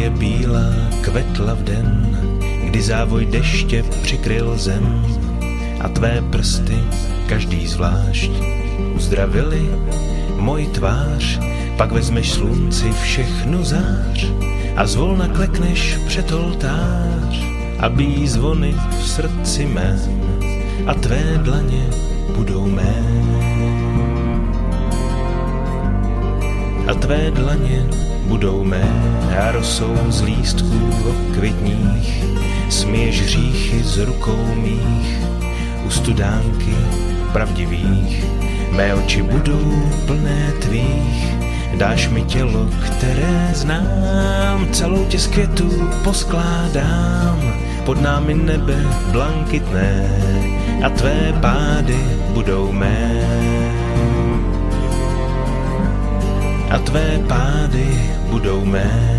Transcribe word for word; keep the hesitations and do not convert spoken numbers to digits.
tvoje bílá kvetla v den, kdy závoj deště přikryl zem a tvé prsty, každý zvlášť, uzdravili moji tvář. Pak vezmeš slunci všechnu zář a zvolna klekneš před oltář a bijí zvony v srdci mém a tvé dlaně budou mé. A tvé dlaně budou mé a rosou z lístků okvětních, směješ hříchy z rukou mých, u studánky pravdivých, mé oči budou plné tvých, dáš mi tělo, které znám, celou tě z květů poskládám, pod námi nebe blankitné a tvé pády budou mé. A tvé pády budou mé.